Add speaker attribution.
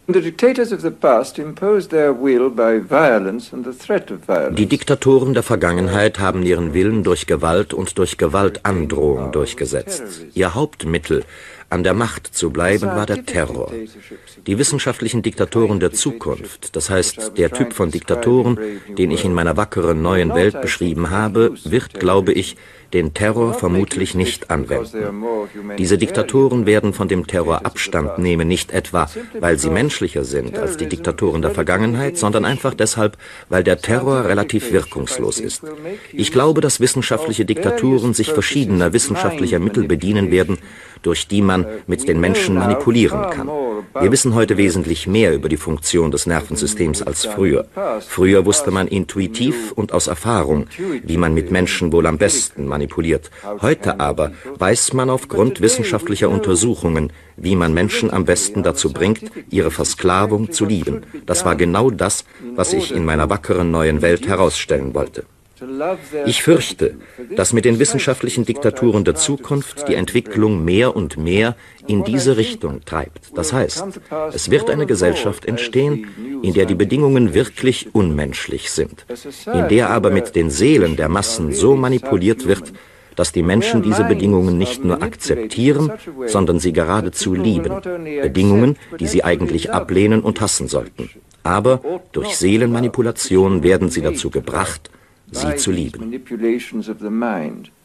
Speaker 1: Die Diktatoren der Vergangenheit haben ihren Willen durch Gewalt und durch Gewaltandrohung durchgesetzt. Ihr Hauptmittel, an der Macht zu bleiben, war der Terror. Die wissenschaftlichen Diktatoren der Zukunft, das heißt der Typ von Diktatoren, den ich in meiner wackeren neuen Welt beschrieben habe, wird, glaube ich, den Terror vermutlich nicht anwenden. Diese Diktatoren werden von dem Terror Abstand nehmen, nicht etwa, weil sie menschlicher sind als die Diktatoren der Vergangenheit, sondern einfach deshalb, weil der Terror relativ wirkungslos ist. Ich glaube, dass wissenschaftliche Diktaturen sich verschiedener wissenschaftlicher Mittel bedienen werden, durch die man mit den Menschen manipulieren kann. Wir wissen heute wesentlich mehr über die Funktion des Nervensystems als früher. Früher wusste man intuitiv und aus Erfahrung, wie man mit Menschen wohl am besten manipuliert. Heute aber weiß man aufgrund wissenschaftlicher Untersuchungen, wie man Menschen am besten dazu bringt, ihre Versklavung zu lieben. Das war genau das, was ich in meiner wackeren neuen Welt herausstellen wollte. Ich fürchte, dass mit den wissenschaftlichen Diktaturen der Zukunft die Entwicklung mehr und mehr in diese Richtung treibt. Das heißt, es wird eine Gesellschaft entstehen, in der die Bedingungen wirklich unmenschlich sind, in der aber mit den Seelen der Massen so manipuliert wird, dass die Menschen diese Bedingungen nicht nur akzeptieren, sondern sie geradezu lieben. Bedingungen, die sie eigentlich ablehnen und hassen sollten. Aber durch Seelenmanipulation werden sie dazu gebracht, sie zu lieben.